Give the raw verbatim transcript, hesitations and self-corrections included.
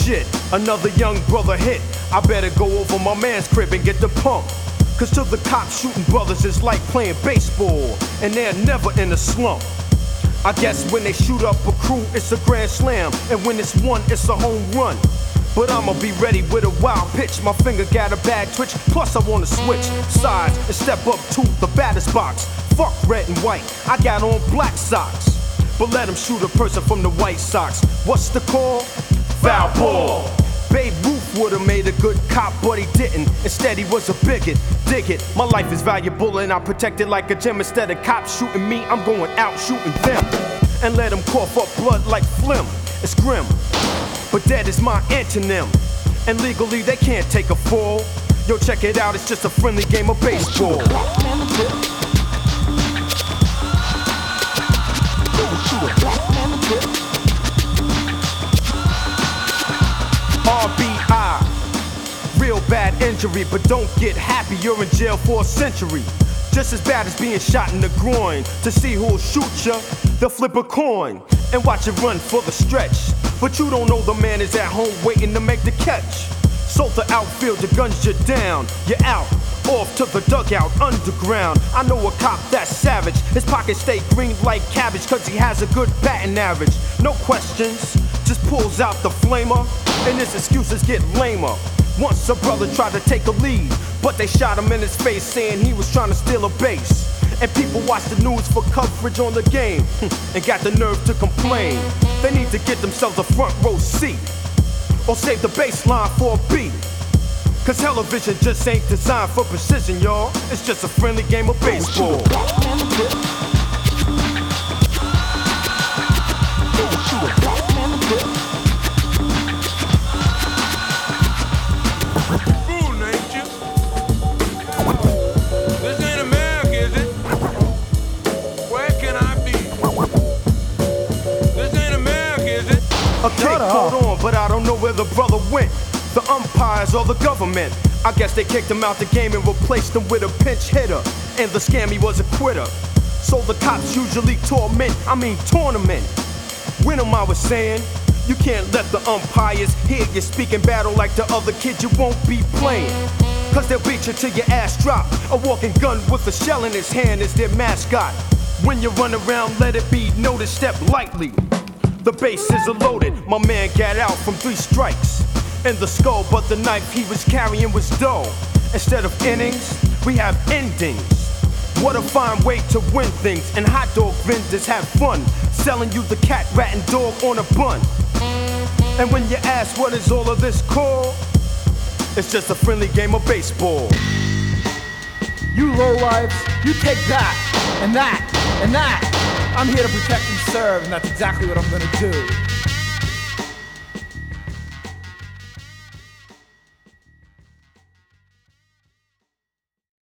shit, another young brother hit. I better go over my man's crib and get the pump. Cause to the cops, shooting brothers is like playing baseball, and they're never in a slump. I guess when they shoot up a crew, it's a grand slam, and when it's one, it's a home run. But I'ma be ready with a wild pitch. My finger got a bad twitch, plus I wanna switch sides and step up to the batter's box. Fuck red and white, I got on black socks. But let him shoot a person from the White Sox. What's the call? Foul ball. Babe Ruth would've made a good cop, but he didn't. Instead, he was a bigot. Dig it, my life is valuable and I protect it like a gem. Instead of cops shooting me, I'm going out shooting them. And let them cough up blood like phlegm. It's grim, but dead is my antonym. And legally, they can't take a fall. Yo, check it out, it's just a friendly game of baseball. R B I, real bad injury, but don't get happy, you're in jail for a century. Just as bad as being shot in the groin. To see who'll shoot ya, they'll flip a coin and watch it run for the stretch. But you don't know the man is at home waiting to make the catch. So the outfield, the guns you down, you're out, off to the dugout, underground. I know a cop that's savage, his pockets stay green like cabbage, cause he has a good batting average. No questions, just pulls out the flamer, and his excuses get lamer. Once a brother tried to take a lead, but they shot him in his face saying he was trying to steal a base. And people watch the news for coverage on the game, and got the nerve to complain. They need to get themselves a front row seat, or save the baseline for a beat. Cause television just ain't designed for precision, y'all. It's just a friendly game of baseball. Fool, ain't you? This ain't America, is it? Where can I be? This ain't America, is it? Okay, hold on, but I don't know where the brother went. The umpires or the government. I guess they kicked him out the game and replaced him with a pinch hitter. And the scammy was a quitter. So the cops usually torment, I mean tournament. When am I was saying, you can't let the umpires hear you speaking battle like the other kid you won't be playing. Cause they'll beat you till your ass drop. A walking gun with a shell in his hand is their mascot. When you run around, let it be noted, step lightly. The bases are loaded, my man got out from three strikes in the skull, but the knife he was carrying was dull. Instead of innings, we have endings. What a fine way to win things. And hot dog vendors have fun selling you the cat, rat, and dog on a bun. And when you ask what is all of this called, it's just a friendly game of baseball. You lowlifes, you take that, and that, and that. I'm here to protect and serve, and that's exactly what I'm gonna do.